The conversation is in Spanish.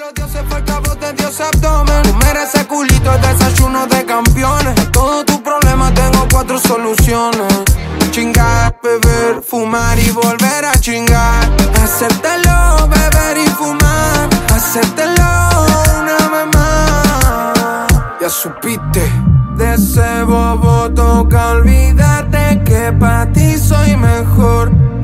los dioses fue el cabo de Dios abdomen. Tú mereces culito, desayuno de campeones. A todos tus problemas tengo 4 soluciones. Chingar, beber, fumar y volver a chingar. Hacértelo, beber y fumar. Hacértelo una vez más. Ya supiste. De ese bobo toca olvidarte que pa' ti soy mejor.